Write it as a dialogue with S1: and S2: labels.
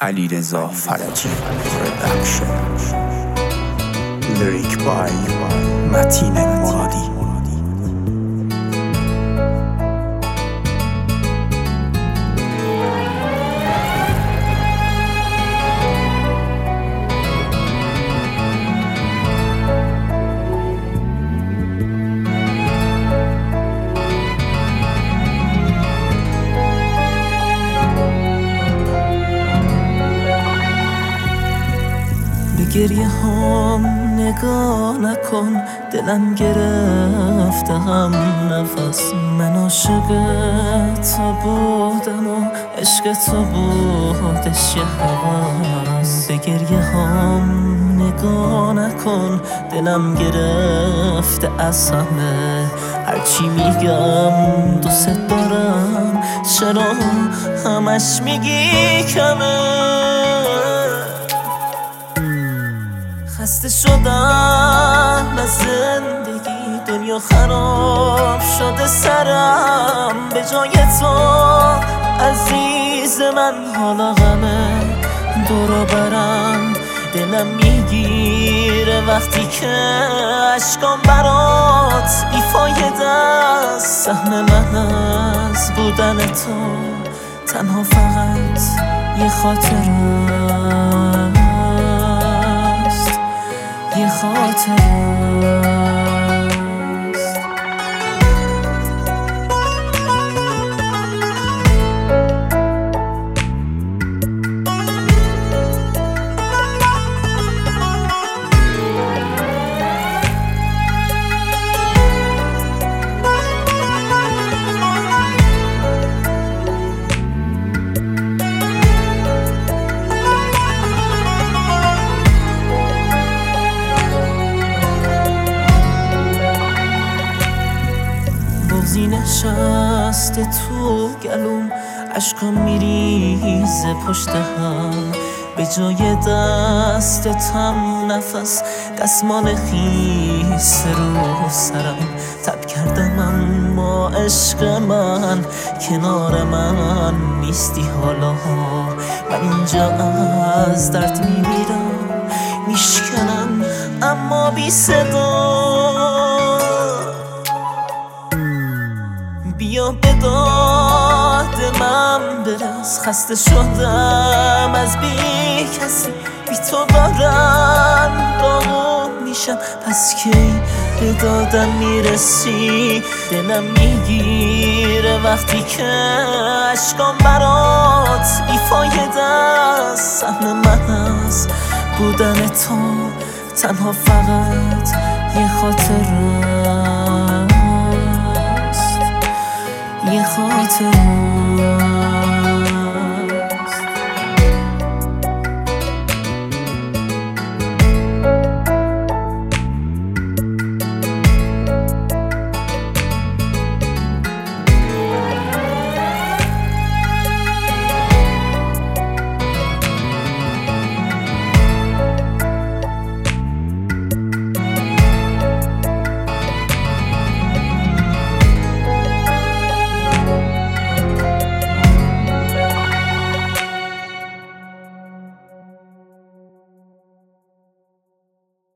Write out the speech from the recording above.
S1: علیرضا فرجی پروداکشن. لیریک بای متین مرادی.
S2: گریه هم نگاه نکن، دلم گرفته هم نفس. من عاشق تو بودم و عشق تو بودش یه هوس. به گریه هم نگاه نکن، دلم گرفته از همه. هرچی میگم دوست دارم، چرا همش میگی کمه؟ خسته شدم از زندگی، دنیا خراب شده سرم. به جای تو عزیز من حالا غمه دورو برم. دلم میگیره وقتی که اشکام برات بیفایده است. سهم من از بودن تو تنها فقط یه خاطره، یه خاطره. بغضی نشسته تو گلوم، عشقام میریزه پشت هم. به جای دستتم نفس، دستمال خیس رو سرم. تب کردم اما عشق من کنار من نیستی حالا. من اینجا از درد میمیرم، میشکنم اما بی صدا. بیا به داد من برس، خسته شدم از بی کسی. بی تو دارم داغون میشم، پس کی به دادم میرسی؟ دلم میگیره وقتی که اشکام برات بیفایده است. سهم من از بودن تو تنها فقط یه خاطره، یه خاطره.